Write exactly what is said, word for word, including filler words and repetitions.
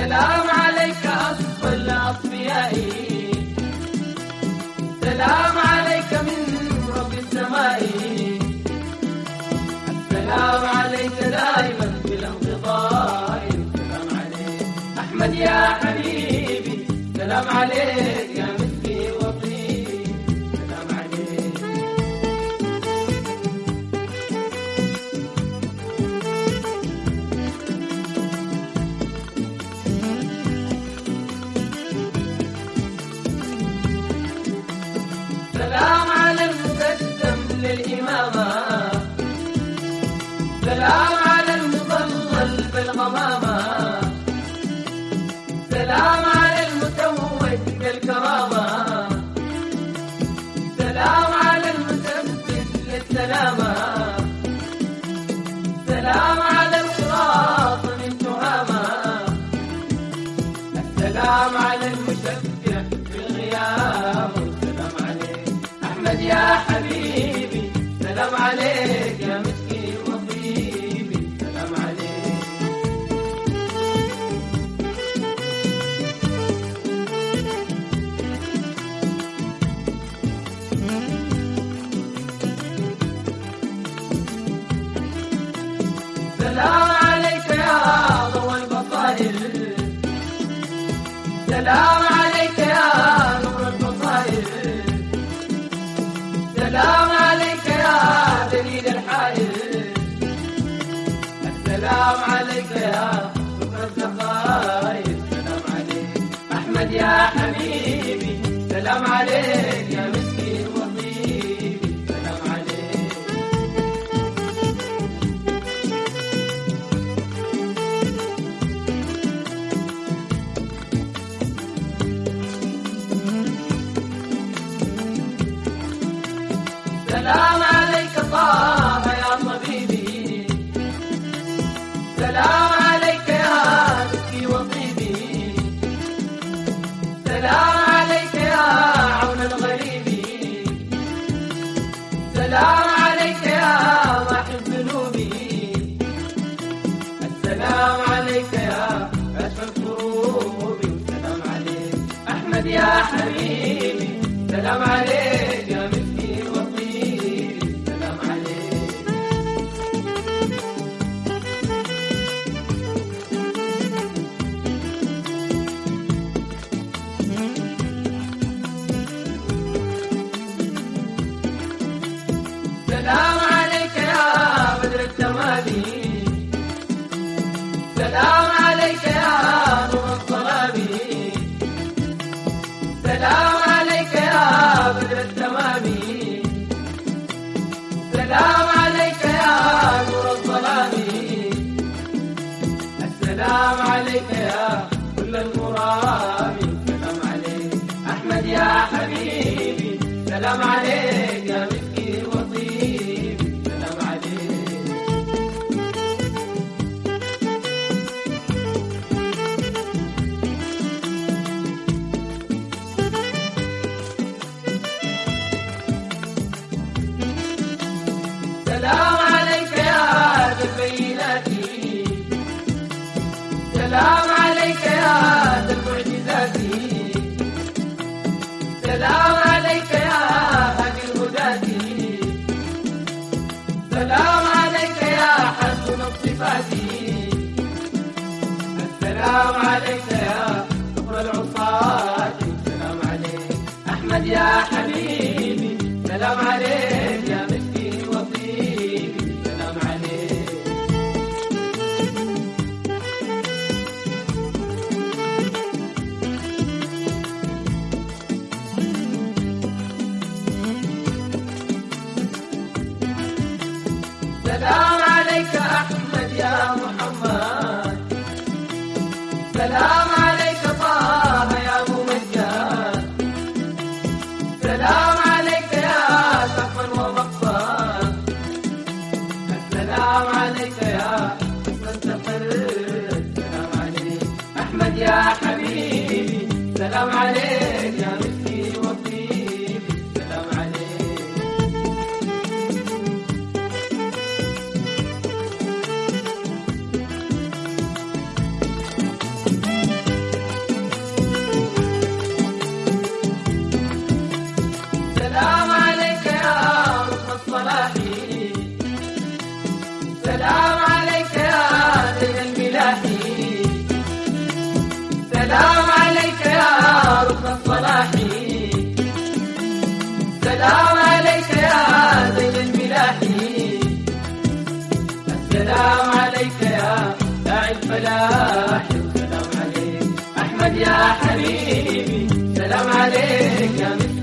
سلام عليك أصفى الأصفياء، سلام عليك من رب السماء، السلام عليك دائما بالانقضاء. سلام عليك أحمد يا حبيبي، سلام عليك يا مسكي وطيبي، سلام عليك. سلام على المقدم للإمامة، سلام على المضلل بالغمامة، سلام على المتوج بالكرامة، سلام على المثبت للسلامة، سلام على الخلاص من تهامة، السلام على المشفع بالغيام. سلام عليك أحمد يا حبيبي، سلام عليك يا مسكي وطيبي، سلام عليك. سلام عليك يا ضوء البصائر، سلام عليك يا نور البصائر، سلام عليك يا دليل الحائر، السلام عليك يا شكر الزخائر. سلام عليك أحمد يا حبيبي، سلام عليك يا مسكين وطيبي، سلام عليك. سلام عليك طه يا طبيبي، سلام عليك يا مسكي وطيبي، سلام عليك يا عون الغريب، سلام عليك يا محي الذنوب، السلام عليك يا كاشف الكروب. سلام عليك أحمد يا حبيبي، سلام عليك يا مسكي وطيبي، سلام عليك. سلام عليك يا بدر التمادي، سلام عليك يا نور الظلام، سلام عليك يا بدر التمام، سلام عليك يا نور الظلام، السلام عليك يا كل المرام. سلام عليك أحمد يا حبيبي، سلام عليك يا مسكي وطيبي، سلام عليك. سلام عليك يا ذا البينات، سلام عليك يا ذا المعجزات، سلام عليك يا هادي الهداة، سلام عليك يا حسن الصفات، السلام عليك يا شكر العصاة. سلام عليك أحمد يا حبيبي، سلام عليك يا مسكي وطيبي، سلام عليك. سلام عليك أحمد يا محمد، سلام عليك طه يا ممجد، سلام عليك يا سقفا ومقصد، السلام عليك يا مستقر. سلام عليك أحمد يا حبيبي، سلام عليك يا مسكي وطيبي، سلام عليك. Thank you. سلام عليك يا ركن الصلاح، سلام عليك يا زين الملاح، السلام عليك يا داعي الفلاح، السلام عليك أحمد يا حبيبي، سلام عليك يا